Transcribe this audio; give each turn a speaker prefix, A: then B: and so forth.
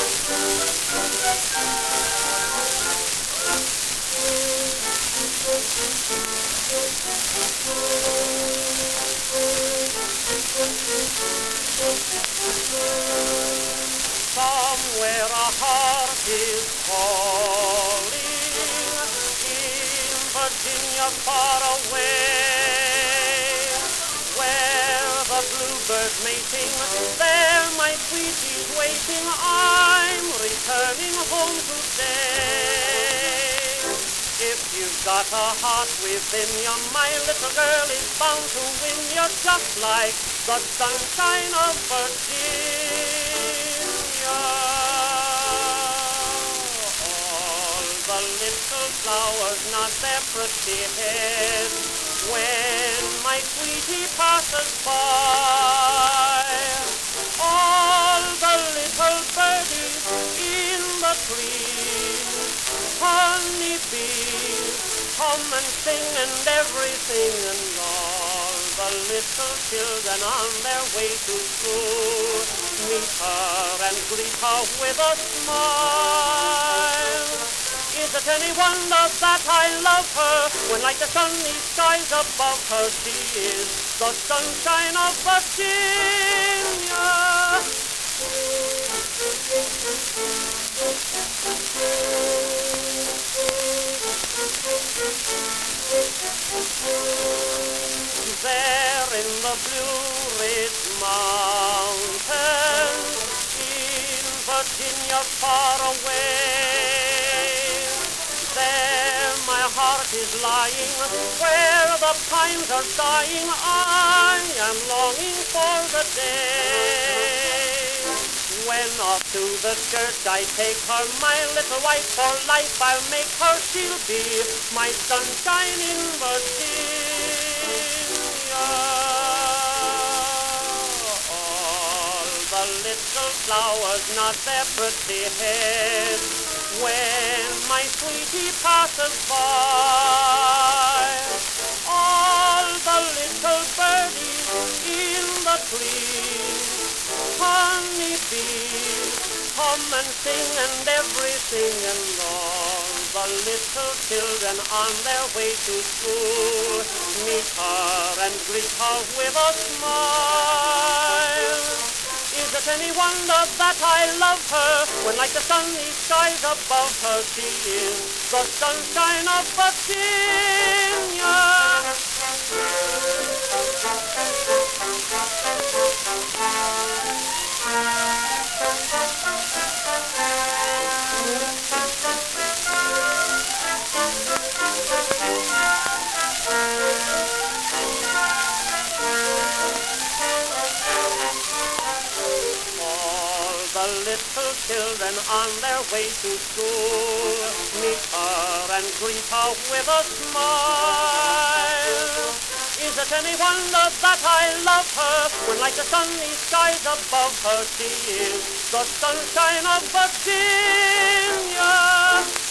A: Somewhere a heart is calling in Virginia far away, where the bluebirds mating, there my sweetie's waiting. I'm returning home today. If you've got a heart within you, my little girl is bound to win you, just like the sunshine of Virginia. All the little flowers nod their pretty heads when my sweetie passes by. All the little birdies in the trees, honeybees, come and sing and everything, and all the little children on their way to school meet her and greet her with a smile. Is it any wonder that I love her, when like the sunny skies above her she is the sunshine of Virginia? There in the Blue Ridge Mountains, in Virginia far away, there my heart is lying, where the pines are sighing. I am longing for the day when off to the church I take her, my little wife for life I'll make her. She'll be my sunshine in Virginia. All the little flowers nod their pretty heads when my sweetie passes by. All the little birdies in the trees, honeybees, come and sing and everything, and all the little children on their way to school meet her and greet her with a smile. Is it any wonder that I love her, when like the sunny skies above her she is the sunshine of Virginia? The little children on their way to school meet her and greet her with a smile. Is it any wonder that I love her, when like the sunny skies above her she is the sunshine of Virginia?